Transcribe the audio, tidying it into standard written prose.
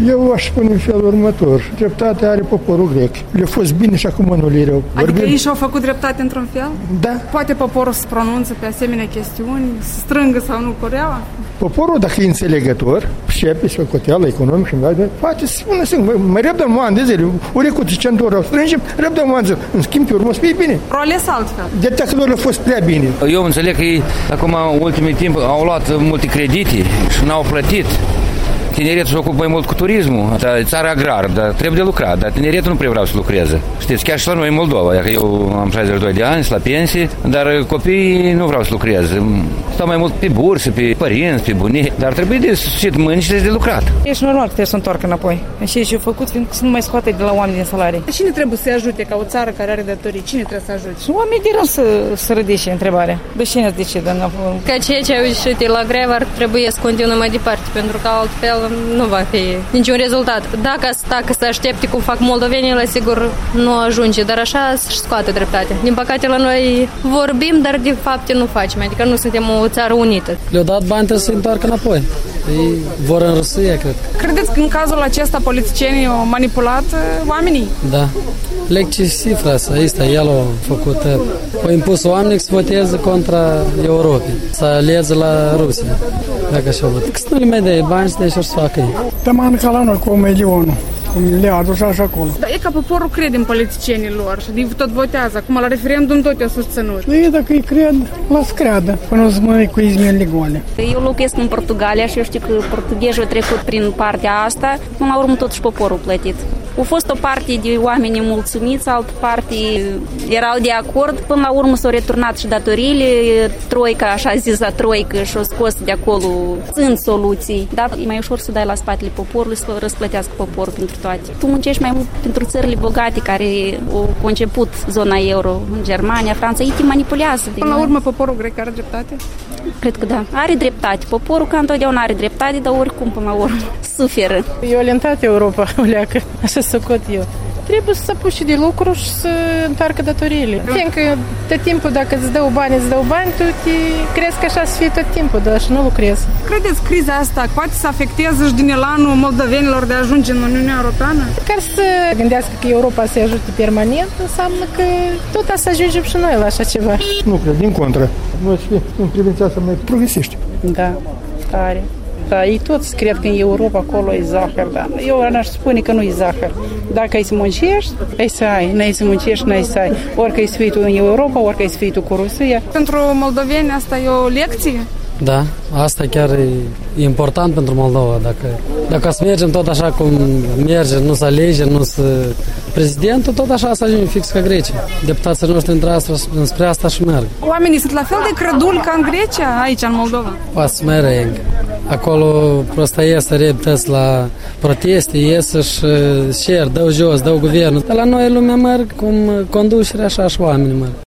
Eu aș spune în felul următor. Dreptatea are poporul grec. Le-a fost bine și acum nu le rău. Adică ei și-au făcut dreptate într-un fel? Da. Poate poporul să pronunță pe asemenea chestiuni, să strângă sau nu cureaua? Poporul, dacă e înțelegător, șepe, socoteală, economic și mai poate să spună singur, mai răbdăm un an de zile, ori cu centură, o strângem, răbdăm un an de zile. În schimb, pe urmă, să fie bine. Roles altfel. De dacă lor a fost prea bine. Eu înțeleg că ei, acum, în ultimii timp, au luat multe credite și n-au plătit. Tineretul se ocupă mai mult cu turismul, țara agrară, dar trebuie de lucrat, dar tineretul nu prea vreau să lucreze. Știți, chiar și la noi în Moldova, eu am 62 de ani, sunt la pensie, dar copiii nu vreau să lucreze. Stau mai mult pe burse, pe părinți, pe bunici, dar trebuie de susținut mâini și de lucrat. Ești normal că trebuie să întoarcă înapoi. Și ce-au făcut, fiindcă să nu mai scoate de la oameni din salarii. Cine trebuie să-i ajute ca o țară care are datorii? Cine trebuie să ajute? Și oamenii de rând să ridice întrebarea. De cine îți decide? Că ceea ce au ieșit la grevă ar trebui să continue mai departe, pentru că altfel nu va fi niciun rezultat. Dacă să aștepte cum fac moldovenii, la sigur nu ajunge, dar așa să-și scoate dreptate. Din păcate la noi vorbim, dar de fapt nu facem, adică nu suntem o țară unită. Le-au dat bani, trebuie să se întoarcă înapoi. Ei vor înrăsâia, cred. Credeți că în cazul acesta politicienii au manipulat oamenii? Da. Lecții cifra asta, el a făcut. Au impus oamenii să voteze contra Europei, să alege la Rusia. Dacă așa văd. Că să nu le mai dea bani, să să facă ei. Tăman ca la noi cu milionul. Le adus așa acolo. Dar e ca poporul crede în politicienii lor și tot votează. Acum la referendum tot i-a susținut. Ei dacă îi cred, lasă creadă, până o să mă cu izmele goale. Eu locuiesc în Portugalia și eu știu că portughezii au trecut prin partea asta, până la urmă totuși poporul plătit. A fost o parte de oameni mulțumiți, altă parte erau de acord, până la urmă s-au returnat și datoriile, troica, așa zisa troică, și-o scos de acolo, sunt soluții, dar e mai ușor să dai la spatele poporului, să răsplătească poporul pentru toate. Tu muncești mai mult pentru țările bogate care au conceput zona euro, în Germania, Franța, ei te manipulează. Până la urmă poporul grec are dreptate? Cred că da, are dreptate. Poporul ca întotdeauna are dreptate, dar oricum până la urmă suferă. E orientată Europa, uleacă, așa socot eu. Trebuie să se apuce de lucru și să întoarcă datoriile. Fiindcă tot timpul, dacă îți dau bani, tu crezi că așa să fie tot timpul, dar și nu lucrezi. Credeți criza asta poate să afecteze și din elanul moldovenilor de a ajunge în Uniunea Europeană? Care să gândească că Europa să ajute permanent, înseamnă că tot să ajungem și noi la așa ceva. Nu cred, din contră. Noi să fim în privința asta mai progresiști. Da, tare. Da, ei toți cred că în Europa acolo e zahăr, da. Eu n-aș spune că nu e zahăr. Dacă ai să muncești, ai să ai. N-ai să muncești, n-ai să ai. Orică ai să fii tu în Europa, orică ai să fii tu cu Rusia. Pentru moldoveni asta e o lecție? Da, asta chiar e important pentru Moldova. Dacă să mergem tot așa cum merge, nu să alegem, nu să... Prezidentul, tot așa să ajungem fix ca Grecia. Deputații noștri înspre asta și merg. Oamenii sunt la fel de creduli ca în Grecia, aici, în Moldova? Poate să mai reg. Acolo prosta iesă reptăți la proteste, iesă și cer, dau jos, dau guvernul. Dar la noi lumea merg cum conducerea așa și oamenii merg.